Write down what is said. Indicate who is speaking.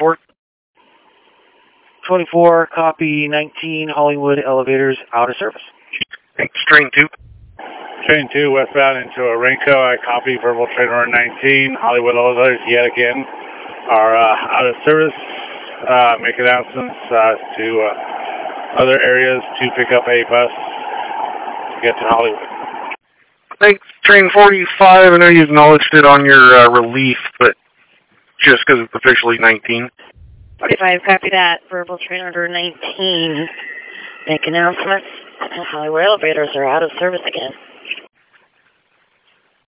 Speaker 1: 24?
Speaker 2: 24, copy 19, Hollywood elevators out of service.
Speaker 1: Thanks, train 2.
Speaker 3: Train 2, westbound into Orenco. I copy verbal train order 19. Hollywood elevators yet again are out of service. Make announcements to other areas to pick up a bus to get to Hollywood.
Speaker 1: Thanks, train 45. I know you acknowledged it on your relief, but just because it's officially 19.
Speaker 4: 45, copy that. Verbal train order 19. Make announcements. Hollywood elevators are out of service again.